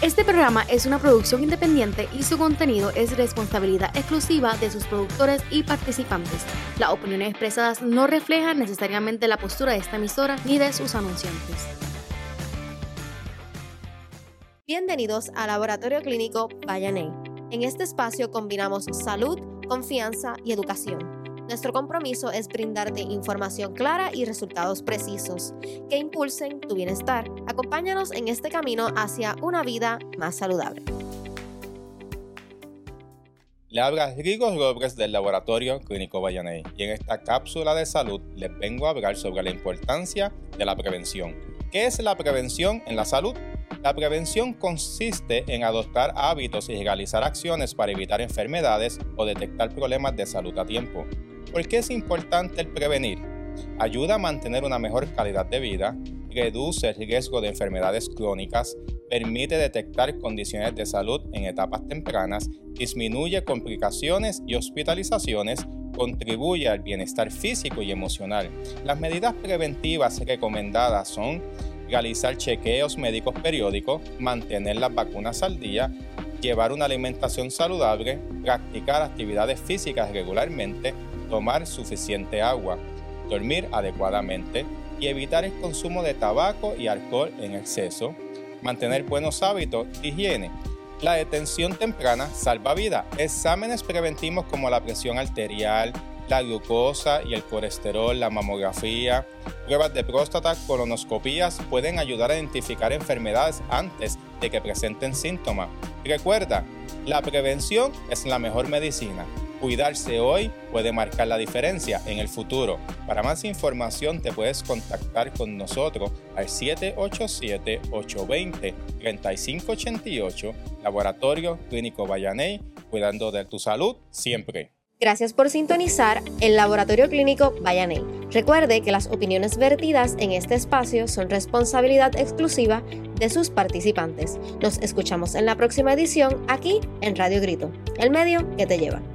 Este programa es una producción independiente y su contenido es responsabilidad exclusiva de sus productores y participantes. Las opiniones expresadas no reflejan necesariamente la postura de esta emisora ni de sus anunciantes. Bienvenidos al Laboratorio Clínico Vayaney. En este espacio combinamos salud, confianza y educación. Nuestro compromiso es brindarte información clara y resultados precisos que impulsen tu bienestar. Acompáñanos en este camino hacia una vida más saludable. Le habla Rigo Robles del Laboratorio Clínico Vayaney y en esta cápsula de salud les vengo a hablar sobre la importancia de la prevención. ¿Qué es la prevención en la salud? La prevención consiste en adoptar hábitos y realizar acciones para evitar enfermedades o detectar problemas de salud a tiempo. ¿Por qué es importante el prevenir? Ayuda a mantener una mejor calidad de vida, reduce el riesgo de enfermedades crónicas, permite detectar condiciones de salud en etapas tempranas, disminuye complicaciones y hospitalizaciones, contribuye al bienestar físico y emocional. Las medidas preventivas recomendadas son realizar chequeos médicos periódicos, mantener las vacunas al día, llevar una alimentación saludable, practicar actividades físicas regularmente, tomar suficiente agua, dormir adecuadamente y evitar el consumo de tabaco y alcohol en exceso, mantener buenos hábitos de higiene. La detención temprana salva vidas. Exámenes preventivos como la presión arterial, la glucosa y el colesterol, la mamografía, pruebas de próstata, colonoscopías pueden ayudar a identificar enfermedades antes de que presenten síntomas. Recuerda, la prevención es la mejor medicina. Cuidarse hoy puede marcar la diferencia en el futuro. Para más información te puedes contactar con nosotros al 787-820-3588, Laboratorio Clínico Vayaney, cuidando de tu salud siempre. Gracias por sintonizar el Laboratorio Clínico Vayaney. Recuerde que las opiniones vertidas en este espacio son responsabilidad exclusiva de sus participantes. Nos escuchamos en la próxima edición aquí en Radio Grito, el medio que te lleva.